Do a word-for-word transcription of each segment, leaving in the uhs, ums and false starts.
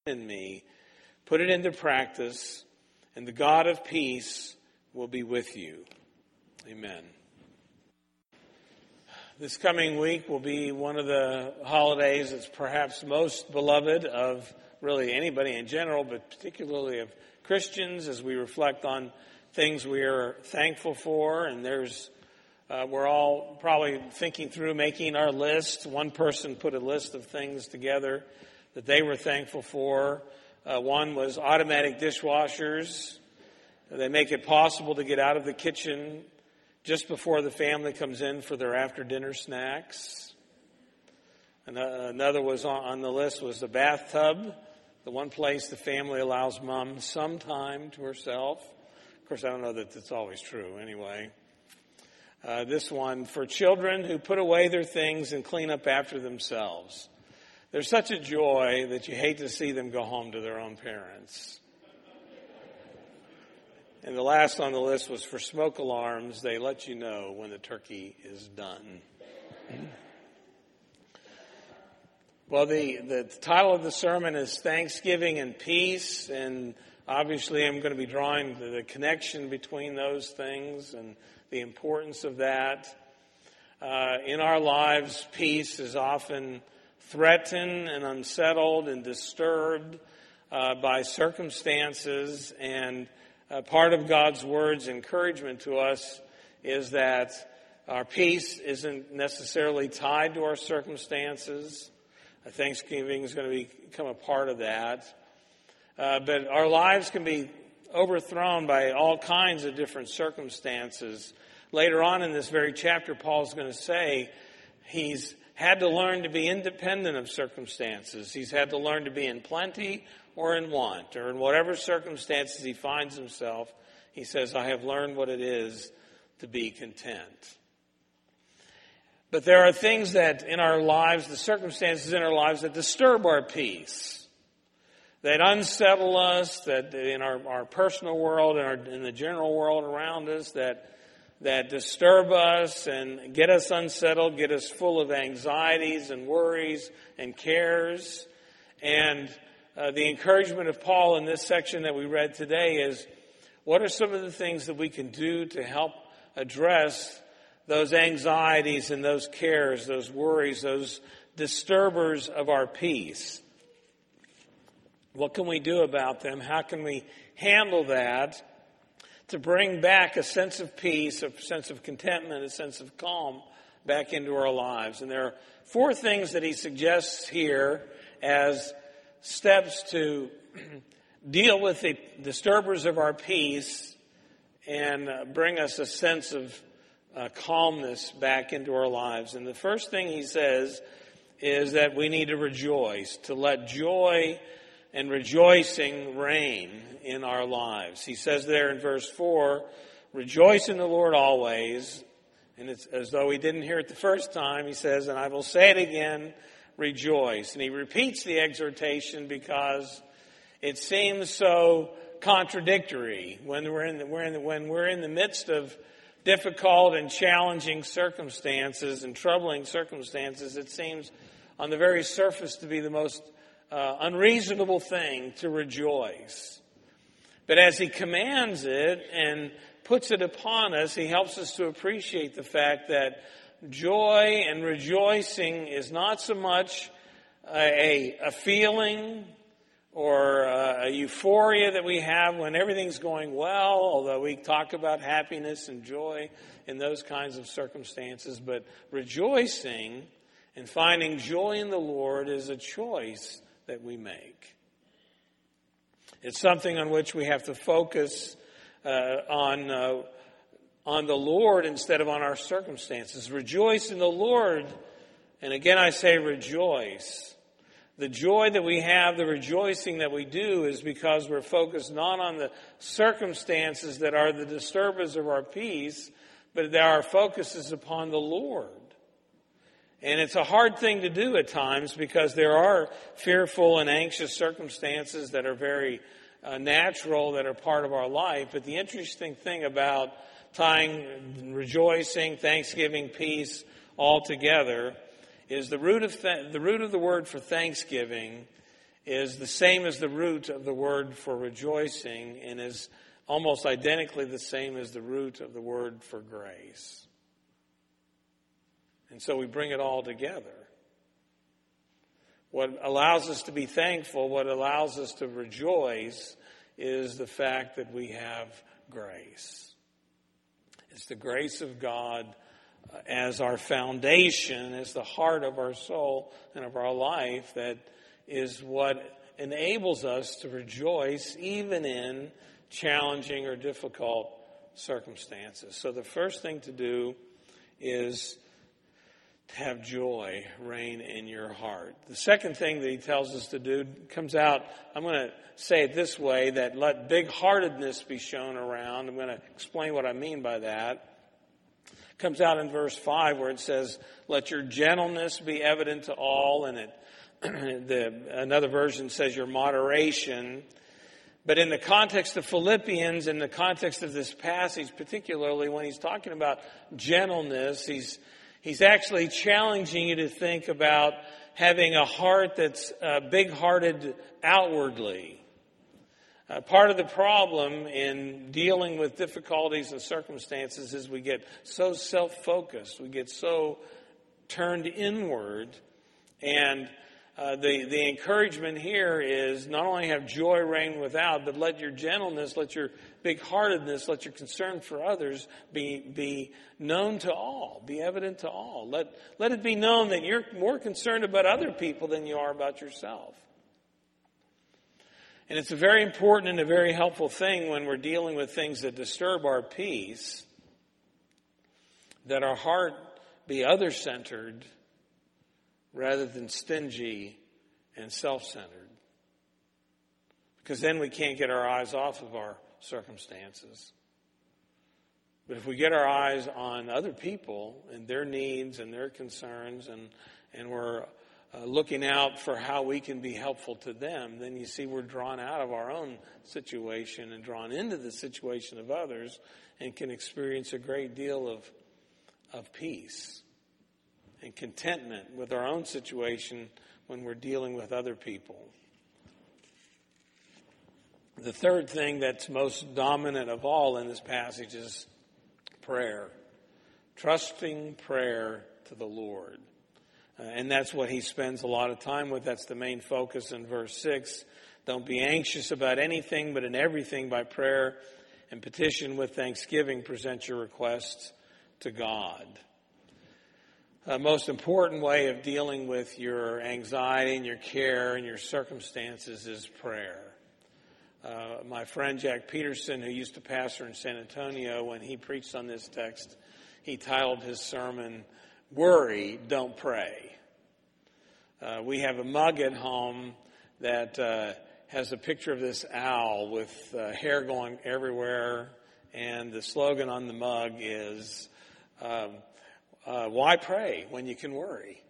in me, put it into practice, and the God of peace will be with you. Amen. This coming week will be one of the holidays that's perhaps most beloved of really anybody in general, but particularly of Christians, as we reflect on things we are thankful for. And there's, uh, we're all probably thinking through making our list. One person put a list of things together that they were thankful for. Uh, one was automatic dishwashers. They make it possible to get out of the kitchen just before the family comes in for their after-dinner snacks. And uh, another was on, on the list was the bathtub, the one place the family allows mom some time to herself. Of course, I don't know that that's always true anyway. Uh, this one, for children who put away their things and clean up after themselves. There's such a joy that you hate to see them go home to their own parents. And the last on the list was for smoke alarms. They let you know when the turkey is done. Well, the, the title of the sermon is Thanksgiving and Peace. And obviously I'm going to be drawing the, the connection between those things and the importance of that. Uh, in our lives, peace is often threatened and unsettled and disturbed uh, by circumstances. And uh, part of God's Word's encouragement to us is that our peace isn't necessarily tied to our circumstances. Uh, Thanksgiving is going to become a part of that. Uh, but our lives can be overthrown by all kinds of different circumstances. Later on in this very chapter, Paul's going to say he's had to learn to be independent of circumstances. He's had to learn to be in plenty or in want, or in whatever circumstances he finds himself. He says, I have learned what it is to be content. But there are things that in our lives, the circumstances in our lives that disturb our peace, that unsettle us, that in our, our personal world and our, in the general world around us, that that disturb us and get us unsettled, get us full of anxieties and worries and cares. And uh, the encouragement of Paul in this section that we read today is, what are some of the things that we can do to help address those anxieties and those cares, those worries, those disturbers of our peace? What can we do about them? How can we handle that to bring back a sense of peace, a sense of contentment, a sense of calm back into our lives? And there are four things that he suggests here as steps to deal with the disturbers of our peace and bring us a sense of uh, calmness back into our lives. And the first thing he says is that we need to rejoice, to let joy and rejoicing reign in our lives. He says there in verse four, rejoice in the Lord always. And it's as though he didn't hear it the first time. He says, and I will say it again, rejoice. And he repeats the exhortation because it seems so contradictory when we're in the, we're in the, when we're in the midst of difficult and challenging circumstances and troubling circumstances. It seems on the very surface to be the most Uh, unreasonable thing to rejoice. But as he commands it and puts it upon us, he helps us to appreciate the fact that joy and rejoicing is not so much a, a feeling or a euphoria that we have when everything's going well, although we talk about happiness and joy in those kinds of circumstances. But rejoicing and finding joy in the Lord is a choice that we make. It's something on which we have to focus uh, on uh, on the Lord instead of on our circumstances. Rejoice in the Lord. And again, I say rejoice. The joy that we have, the rejoicing that we do is because we're focused not on the circumstances that are the disturbers of our peace, but that our focus is upon the Lord. And it's a hard thing to do at times because there are fearful and anxious circumstances that are very uh, natural, that are part of our life. But the interesting thing about tying rejoicing, thanksgiving, peace all together is the root of th- the root of the word for thanksgiving is the same as the root of the word for rejoicing and is almost identically the same as the root of the word for grace. And so we bring it all together. What allows us to be thankful, what allows us to rejoice, is the fact that we have grace. It's the grace of God as our foundation, as the heart of our soul and of our life, that is what enables us to rejoice even in challenging or difficult circumstances. So the first thing to do is to have joy reign in your heart. The second thing that he tells us to do comes out, I'm going to say it this way, that let big-heartedness be shown around. I'm going to explain what I mean by that. It comes out in verse five where it says, let your gentleness be evident to all, and it the another version says your moderation. But in the context of Philippians, in the context of this passage, particularly when he's talking about gentleness, he's He's actually challenging you to think about having a heart that's uh, big-hearted outwardly. Uh, part of the problem in dealing with difficulties and circumstances is we get so self-focused, we get so turned inward, and uh, the, the encouragement here is not only have joy reign without, but let your gentleness, let your big-heartedness, let your concern for others be be known to all, be evident to all. Let, let it be known that you're more concerned about other people than you are about yourself. And it's a very important and a very helpful thing when we're dealing with things that disturb our peace, that our heart be other-centered rather than stingy and self-centered. Because then we can't get our eyes off of our circumstances. But if we get our eyes on other people and their needs and their concerns, and and we're uh, looking out for how we can be helpful to them, then you see we're drawn out of our own situation and drawn into the situation of others and can experience a great deal of of peace and contentment with our own situation when we're dealing with other people. The third thing that's most dominant of all in this passage is prayer. Trusting prayer to the Lord. Uh, and that's what he spends a lot of time with. That's the main focus in verse six. Don't be anxious about anything, but in everything by prayer and petition with thanksgiving present your requests to God. The most important way of dealing with your anxiety and your care and your circumstances is prayer. Uh, my friend Jack Peterson, who used to pastor in San Antonio, when he preached on this text, he titled his sermon, Worry, Don't Pray. Uh, we have a mug at home that uh, has a picture of this owl with uh, hair going everywhere, and the slogan on the mug is, um, uh, why pray when you can worry?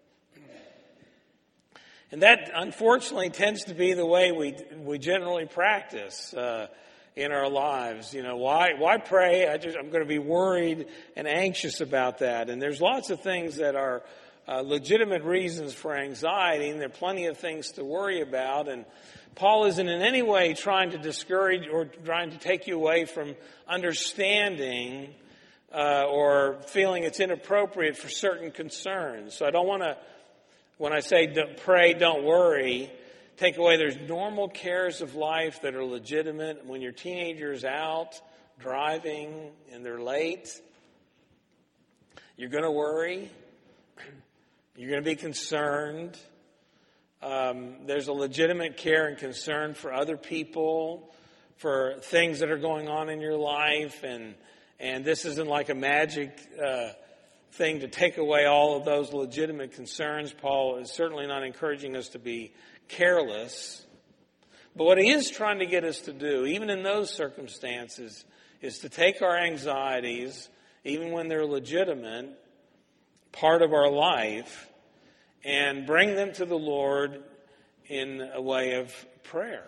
And that, unfortunately, tends to be the way we we generally practice uh, in our lives. You know, why why pray? I just I'm going to be worried and anxious about that. And there's lots of things that are uh, legitimate reasons for anxiety, and there are plenty of things to worry about. And Paul isn't in any way trying to discourage or trying to take you away from understanding uh, or feeling it's inappropriate for certain concerns. So I don't want to. When I say don't pray, don't worry, take away there's normal cares of life that are legitimate. When your teenager's out driving and they're late, you're going to worry. You're going to be concerned. Um, there's a legitimate care and concern for other people, for things that are going on in your life. And, and this isn't like a magic uh thing to take away all of those legitimate concerns. Paul is certainly not encouraging us to be careless. But what he is trying to get us to do, even in those circumstances, is to take our anxieties, even when they're legitimate, part of our life, and bring them to the Lord in a way of prayer.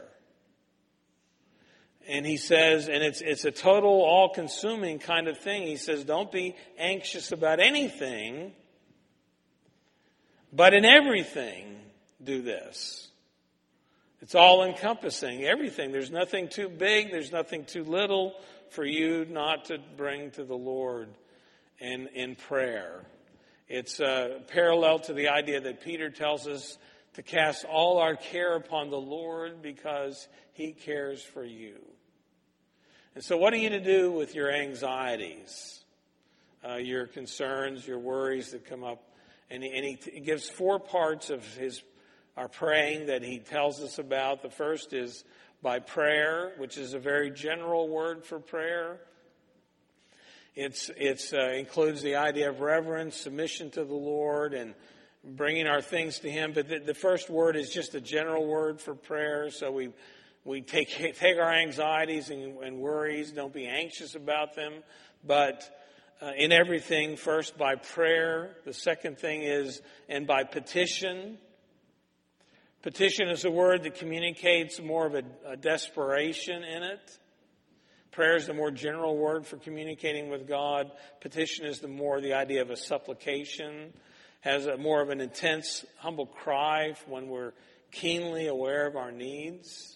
And he says, and it's it's a total, all-consuming kind of thing. He says, don't be anxious about anything, but in everything, do this. It's all encompassing, everything. There's nothing too big, there's nothing too little for you not to bring to the Lord in, in prayer. It's uh, parallel to the idea that Peter tells us to cast all our care upon the Lord because he cares for you. And so what are you to do with your anxieties, uh, your concerns, your worries that come up? And he, and he, he gives four parts of his our praying that he tells us about. The first is by prayer, which is a very general word for prayer. It's it's uh, includes the idea of reverence, submission to the Lord, and bringing our things to him. But the, the first word is just a general word for prayer. So we we take take our anxieties and, and worries. Don't be anxious about them, but uh, in everything, first by prayer. The second thing is and by petition. Petition is a word that communicates more of a, a desperation in it. Prayer is the more general word for communicating with God. Petition is the more the idea of a supplication, has a more of an intense, humble cry when we're keenly aware of our needs.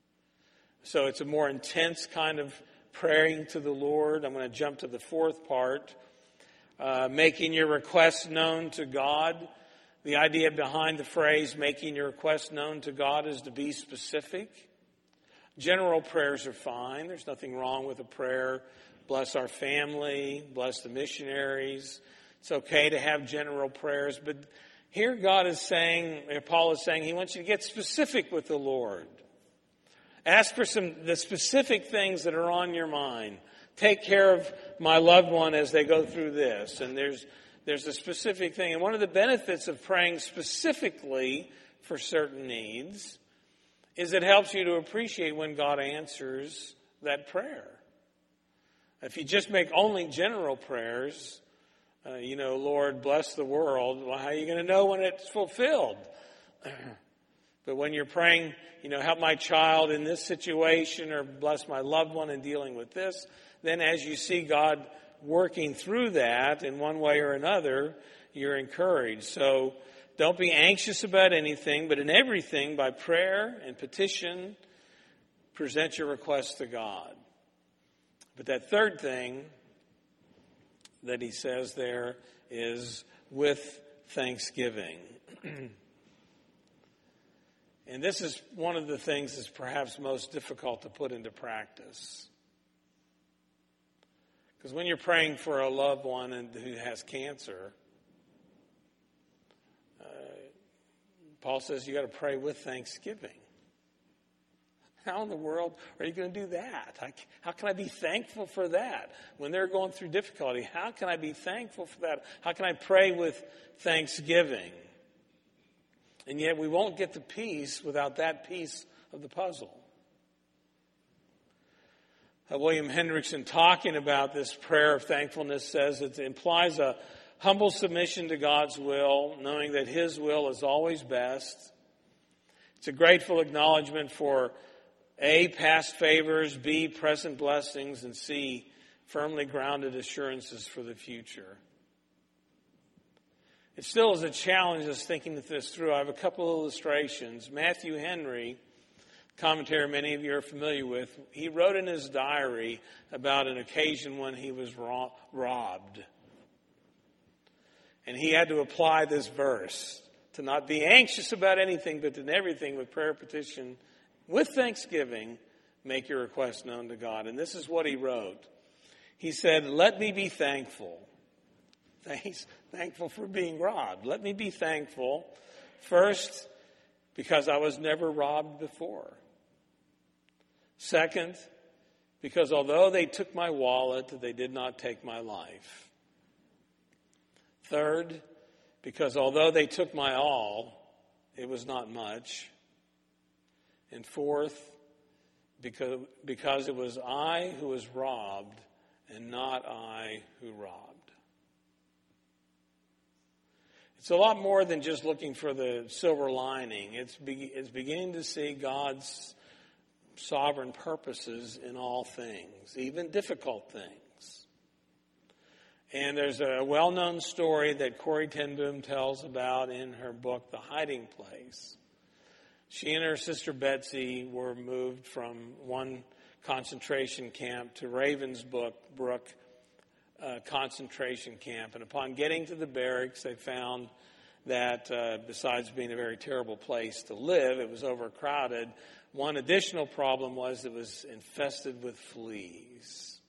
So it's a more intense kind of praying to the Lord. I'm going to jump to the fourth part, uh, making your requests known to God. The idea behind the phrase, making your request known to God, is to be specific. General prayers are fine. There's nothing wrong with a prayer. Bless our family, bless the missionaries. It's okay to have general prayers. But here God is saying, Paul is saying, he wants you to get specific with the Lord. Ask for some the specific things that are on your mind. Take care of my loved one as they go through this. And there's There's a specific thing. And one of the benefits of praying specifically for certain needs is it helps you to appreciate when God answers that prayer. If you just make only general prayers, uh, you know, Lord, bless the world, well, how are you going to know when it's fulfilled? But when you're praying, you know, help my child in this situation or bless my loved one in dealing with this, then as you see God working through that in one way or another, you're encouraged. So don't be anxious about anything, but in everything, by prayer and petition, present your requests to God. But that third thing that he says there is with thanksgiving. And this is one of the things that's perhaps most difficult to put into practice. Because when you're praying for a loved one and who has cancer, uh, Paul says you got to pray with thanksgiving. How in the world are you going to do that? How, how can I be thankful for that? When they're going through difficulty, how can I be thankful for that? How can I pray with thanksgiving? And yet we won't get the peace without that piece of the puzzle. Uh, William Hendrickson, talking about this prayer of thankfulness, says it implies a humble submission to God's will, knowing that his will is always best. It's a grateful acknowledgement for A, past favors, B, present blessings, and C, firmly grounded assurances for the future. It still is a challenge us thinking this through. I have a couple of illustrations. Matthew Henry, commentary many of you are familiar with, he wrote in his diary about an occasion when he was ro- robbed. And he had to apply this verse to not be anxious about anything, but in everything with prayer, petition, with thanksgiving, make your request known to God. And this is what he wrote. He said, let me be thankful. He's thankful for being robbed. Let me be thankful, first, because I was never robbed before. Second, because although they took my wallet, they did not take my life. Third, because although they took my all, it was not much. And fourth, because, because it was I who was robbed and not I who robbed. It's a lot more than just looking for the silver lining. It's, be, it's beginning to see God's sovereign purposes in all things, even difficult things. And there's a well-known story that Corrie ten Boom tells about in her book, The Hiding Place. She and her sister Betsy were moved from one concentration camp to Ravensbrück uh, concentration camp. And upon getting to the barracks, they found that uh, besides being a very terrible place to live, it was overcrowded. One additional problem was it was infested with fleas.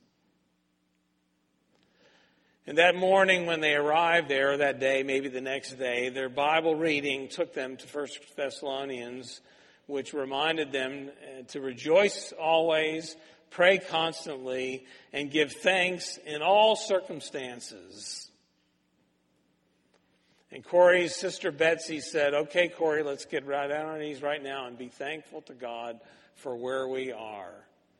And that morning when they arrived there, or that day, maybe the next day, their Bible reading took them to First Thessalonians, which reminded them to rejoice always, pray constantly, and give thanks in all circumstances. And Corey's sister Betsy said, okay, Corey, let's get right down on our knees right now and be thankful to God for where we are.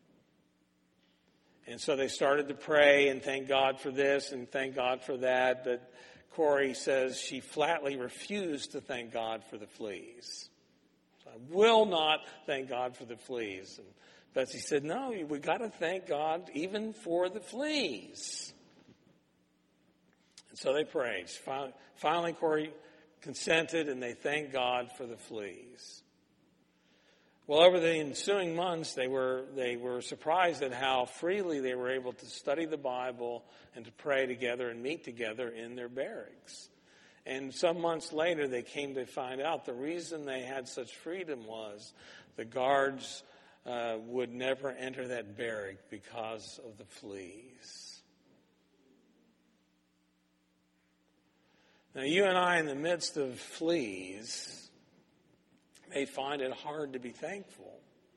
And so they started to pray and thank God for this and thank God for that. But Corey says she flatly refused to thank God for the fleas. So I will not thank God for the fleas. And Betsy said, no, we got to thank God even for the fleas. And so they prayed. Finally, finally, Corey consented and they thanked God for the fleas. Well, over the ensuing months, they were they were surprised at how freely they were able to study the Bible and to pray together and meet together in their barracks. And some months later, they came to find out the reason they had such freedom was the guards uh, would never enter that barrack because of the fleas. Now, you and I, in the midst of fleas, may find it hard to be thankful.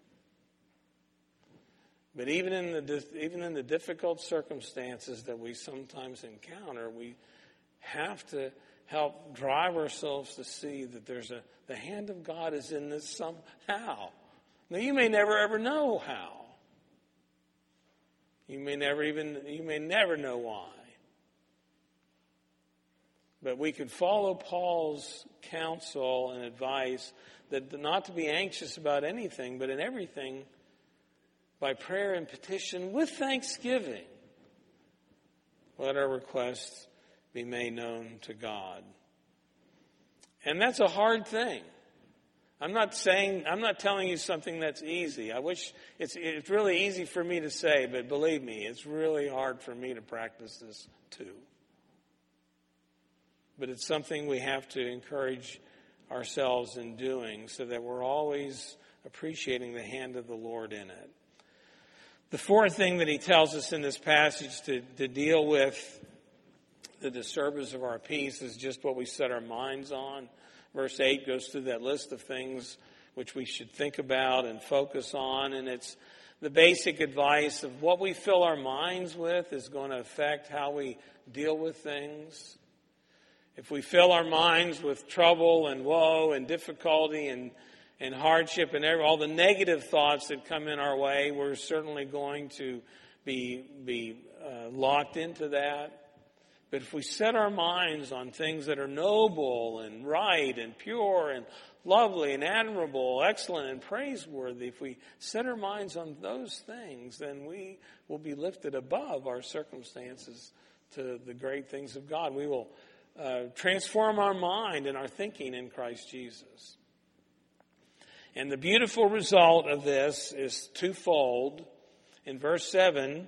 But even in the even in the difficult circumstances that we sometimes encounter, we have to help drive ourselves to see that there's a the hand of God is in this somehow. Now, you may never ever know how. You may never even you may never know why. But we could follow Paul's counsel and advice that not to be anxious about anything, but in everything, by prayer and petition with thanksgiving, let our requests be made known to God. And that's a hard thing. I'm not saying, I'm not telling you something that's easy. I wish it's, it's really easy for me to say, but believe me, it's really hard for me to practice this too. But it's something we have to encourage ourselves in doing so that we're always appreciating the hand of the Lord in it. The fourth thing that he tells us in this passage to, to deal with the disturbers of our peace is just what we set our minds on. Verse eight goes through that list of things which we should think about and focus on, and it's the basic advice of what we fill our minds with is going to affect how we deal with things. If we fill our minds with trouble and woe and difficulty and, and hardship and every, all the negative thoughts that come in our way, we're certainly going to be, be uh, locked into that. But if we set our minds on things that are noble and right and pure and lovely and admirable, excellent and praiseworthy, if we set our minds on those things, then we will be lifted above our circumstances to the great things of God. We will Uh, transform our mind and our thinking in Christ Jesus. And the beautiful result of this is twofold. In verse seven,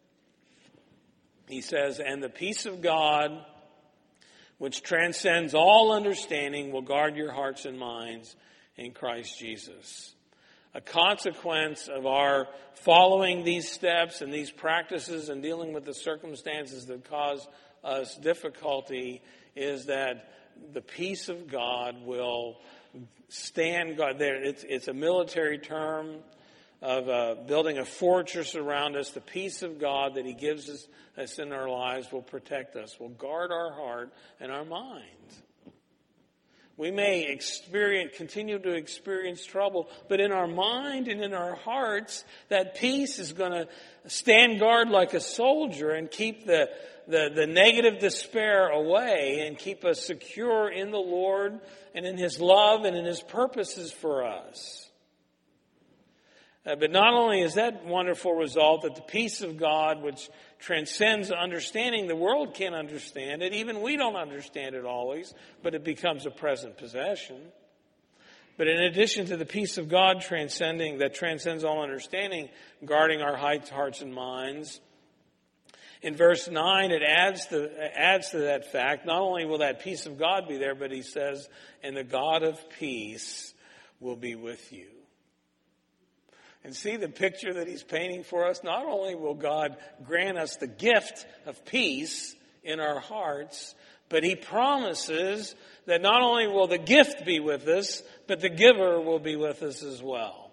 he says, and the peace of God, which transcends all understanding, will guard your hearts and minds in Christ Jesus. A consequence of our following these steps and these practices and dealing with the circumstances that cause us difficulty is that the peace of God will stand God there. It's, it's a military term of uh, building a fortress around us. The peace of God that he gives us, us in our lives will protect us, will guard our heart and our mind. We may experience, continue to experience trouble, but in our mind and in our hearts, that peace is going to stand guard like a soldier and keep the, the, the negative despair away and keep us secure in the Lord and in his love and in his purposes for us. Uh, but not only is that wonderful result that the peace of God, which transcends understanding, the world can't understand it. Even we don't understand it always, but it becomes a present possession. But in addition to the peace of God transcending, that transcends all understanding, guarding our hearts and minds, in verse nine, it adds to, adds to that fact, not only will that peace of God be there, but he says, and the God of peace will be with you. And see the picture that he's painting for us? Not only will God grant us the gift of peace in our hearts, but he promises that not only will the gift be with us, but the giver will be with us as well.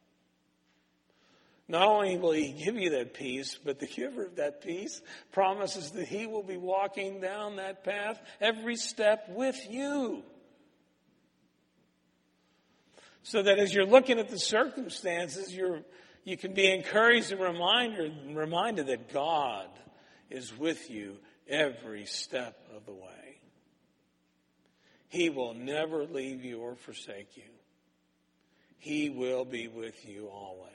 Not only will he give you that peace, but the giver of that peace promises that he will be walking down that path every step with you. So that as you're looking at the circumstances, you're, you can be encouraged and reminded, reminded that God is with you every step of the way. He will never leave you or forsake you. He will be with you always.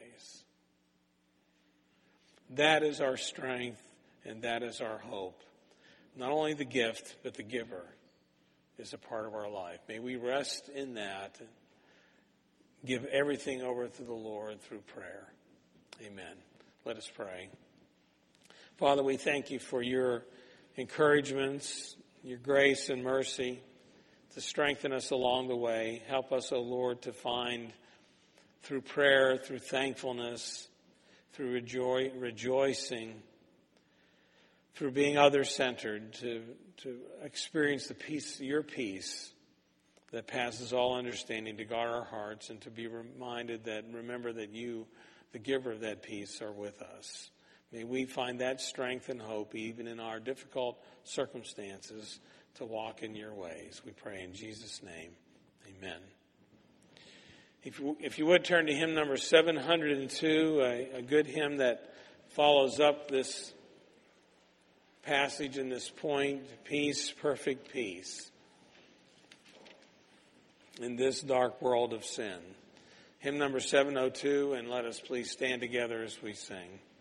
That is our strength and that is our hope. Not only the gift, but the giver is a part of our life. May we rest in that and give everything over to the Lord through prayer. Amen. Let us pray. Father, we thank you for your encouragements, your grace and mercy to strengthen us along the way. Help us, O Lord, to find through prayer, through thankfulness, through rejoice, rejoicing, through being other-centered, to, to experience the peace, your peace that passes all understanding, to guard our hearts and to be reminded that, remember that you, the giver of that peace, are with us. May we find that strength and hope even in our difficult circumstances to walk in your ways. We pray in Jesus' name. Amen. If you, if you would turn to hymn number seven hundred two, a, a good hymn that follows up this passage and this point, peace, perfect peace in this dark world of sin. Hymn number seven oh two, and let us please stand together as we sing.